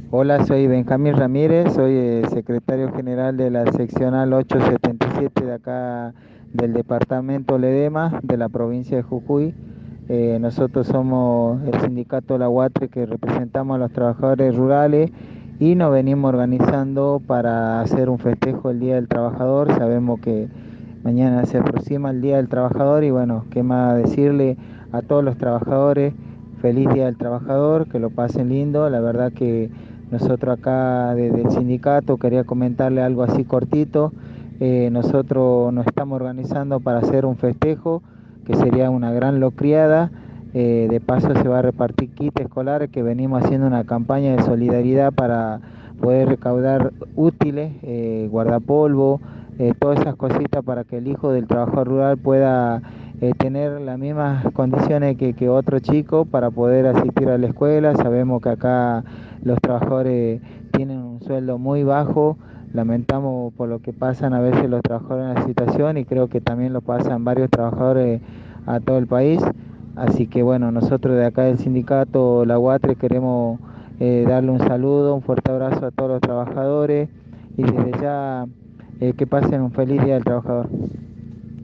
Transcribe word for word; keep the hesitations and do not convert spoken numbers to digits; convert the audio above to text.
Hola, soy Benjamín Ramírez, soy eh, secretario general de la seccional ochocientos setenta y siete de acá del departamento Ledema, de la provincia de Jujuy. Eh, nosotros somos el sindicato La Huatre que representamos a los trabajadores rurales y nos venimos organizando para hacer un festejo el Día del Trabajador. Sabemos que mañana se aproxima el Día del Trabajador y bueno, qué más decirle a todos los trabajadores, feliz Día del Trabajador, que lo pasen lindo. La verdad que nosotros acá desde el sindicato quería comentarle algo así cortito. Eh, nosotros nos estamos organizando para hacer un festejo que sería una gran locriada. Eh, de paso se va a repartir kit escolar, que venimos haciendo una campaña de solidaridad para poder recaudar útiles, eh, guardapolvo, eh, todas esas cositas para que el hijo del trabajador rural pueda eh, tener las mismas condiciones que, que otro chico para poder asistir a la escuela. Sabemos que acá los trabajadores tienen un sueldo muy bajo, lamentamos por lo que pasan a veces los trabajadores en la situación y creo que también lo pasan varios trabajadores a todo el país. Así que bueno, nosotros de acá del sindicato La Huatre queremos eh, darle un saludo, un fuerte abrazo a todos los trabajadores y desde ya eh, que pasen un feliz Día del Trabajador.